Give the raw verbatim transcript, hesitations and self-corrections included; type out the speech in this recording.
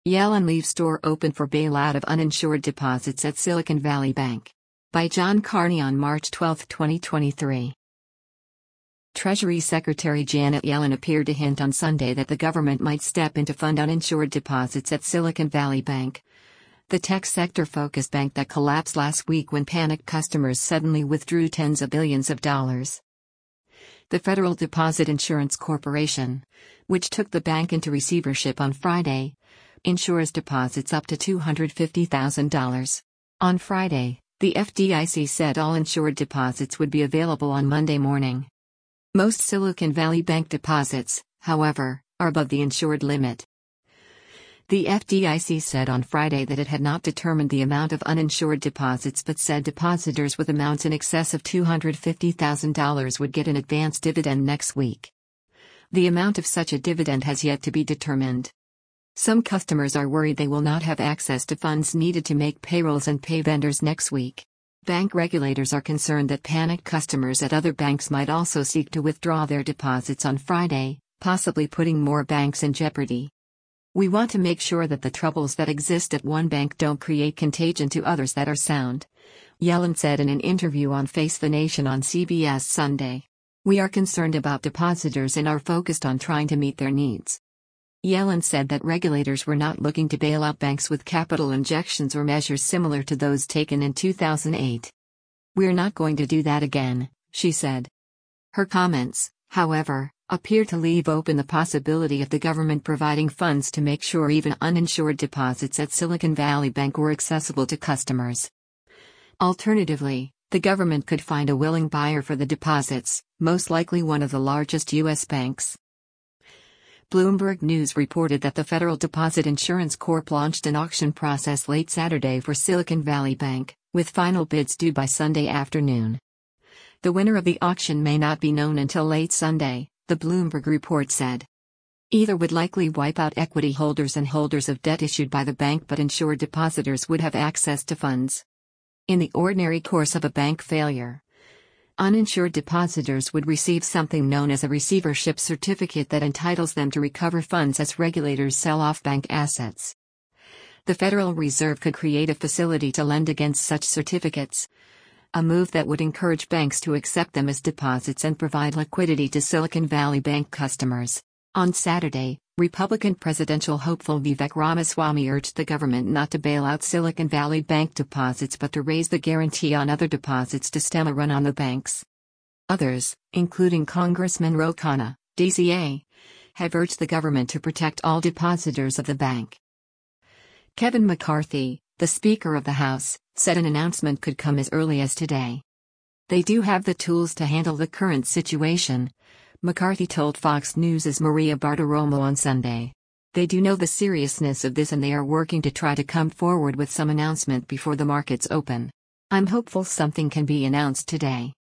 Yellen leaves store open for bailout of uninsured deposits at Silicon Valley Bank. By John Carney on March twelfth, twenty twenty-three. Treasury Secretary Janet Yellen appeared to hint on Sunday that the government might step in to fund uninsured deposits at Silicon Valley Bank, the tech sector-focused bank that collapsed last week when panicked customers suddenly withdrew tens of billions of dollars. The Federal Deposit Insurance Corporation, which took the bank into receivership on Friday, insures deposits up to two hundred fifty thousand dollars. On Friday, the F D I C said all insured deposits would be available on Monday morning. Most Silicon Valley Bank deposits, however, are above the insured limit. The F D I C said on Friday that it had not determined the amount of uninsured deposits but said depositors with amounts in excess of two hundred fifty thousand dollars would get an advance dividend next week. The amount of such a dividend has yet to be determined. Some customers are worried they will not have access to funds needed to make payrolls and pay vendors next week. Bank regulators are concerned that panicked customers at other banks might also seek to withdraw their deposits on Friday, possibly putting more banks in jeopardy. "We want to make sure that the troubles that exist at one bank don't create contagion to others that are sound," Yellen said in an interview on Face the Nation on C B S Sunday. "We are concerned about depositors and are focused on trying to meet their needs." Yellen said that regulators were not looking to bail out banks with capital injections or measures similar to those taken in two thousand eight. "We're not going to do that again," she said. Her comments, however, appear to leave open the possibility of the government providing funds to make sure even uninsured deposits at Silicon Valley Bank were accessible to customers. Alternatively, the government could find a willing buyer for the deposits, most likely one of the largest U S banks. Bloomberg News reported that the Federal Deposit Insurance Corp launched an auction process late Saturday for Silicon Valley Bank, with final bids due by Sunday afternoon. The winner of the auction may not be known until late Sunday, the Bloomberg report said. Either would likely wipe out equity holders and holders of debt issued by the bank, but insured depositors would have access to funds. In the ordinary course of a bank failure, uninsured depositors would receive something known as a receivership certificate that entitles them to recover funds as regulators sell off bank assets. The Federal Reserve could create a facility to lend against such certificates, a move that would encourage banks to accept them as deposits and provide liquidity to Silicon Valley Bank customers. On Saturday, Republican presidential hopeful Vivek Ramaswamy urged the government not to bail out Silicon Valley Bank deposits but to raise the guarantee on other deposits to stem a run on the banks. Others, including Congressman Ro Khanna, D C A, have urged the government to protect all depositors of the bank. Kevin McCarthy, the Speaker of the House, said an announcement could come as early as today. "They do have the tools to handle the current situation," McCarthy told Fox News' Maria Bartiromo on Sunday. "They do know the seriousness of this and they are working to try to come forward with some announcement before the markets open. I'm hopeful something can be announced today."